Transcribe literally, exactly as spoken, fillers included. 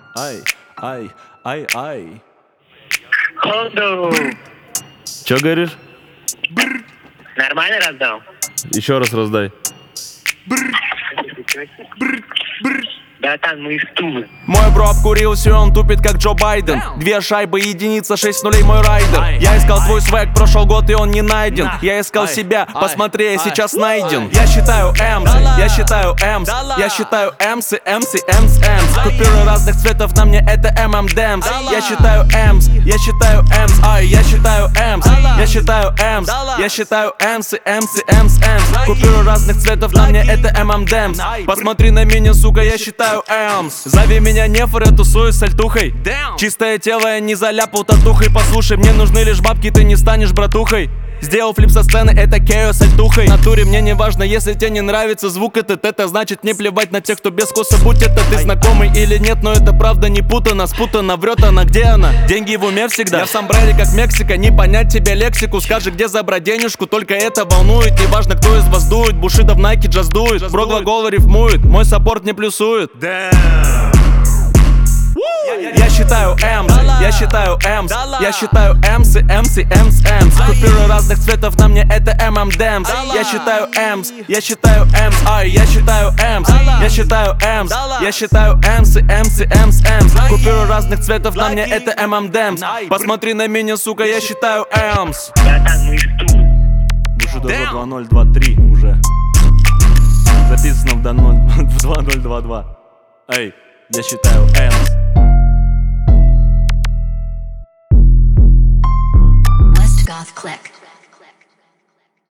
Ай, ай, ай, ай. Ходу. Чё говоришь? Нормально раздал? Еще раз раздай. Братан, мы из Тулы. Мой бро обкурился, он тупит как Джо Байден. Две шайбы, единица, шесть нулей мой райдер. Я искал твой свэг, прошел год и он не найден. Я искал себя, посмотри, я сейчас найден. Я считаю эмс, я считаю эмс, я считаю эмсы, эмсы, эмс, эмс. Купюры разных цветов, на мне это эм эм дэмс. Я считаю эмс, я считаю эмс, ай, я считаю эмс, я считаю эмс, я считаю эмсы, эмсы, эмс, эмс. Купюры разных цветов, на мне это эм эм дэмс. Посмотри на меня, сука, я считаю эмс. Зови меня нефор, я тусуюсь с альтухой. Чистое тело, я не заляпал татухой. Послушай, мне нужны лишь бабки, ты не станешь братухой. Сделал флип со сцены, это Кео с альтухой. В натуре мне не важно, если тебе не нравится звук этот. Это значит не плевать на тех, кто без коса. Будь это ты знакомый или нет, но это правда не путано. Спутана, врет она, где она? Деньги в уме всегда. Я в сомбрере как Мексика, не понять тебе лексику. Скажи, где забрать денежку, только это волнует. Неважно, кто из вас дует, Бушида в Найке джаз дует. Бро глагол рифмует, мой саппорт не плюсует. Я считаю эмс, я считаю эмс, я считаю эмсы, эмсы, эмс, эмс. Купюры разных цветов, на мне это эм эм дэмс. Я считаю эмс, я считаю эмс, ай, я считаю эмс, я считаю эмс, я считаю эмсы, эмсы, эмс, эмс. Купюры разных цветов, на мне это эм эм дэмс. Посмотри на меня, сука, я считаю эмс. Братан, мы из Тулы. Бушидо два ноль два три уже. Записано в два ноль два два. Эй, я считаю эмс. West Goth Click.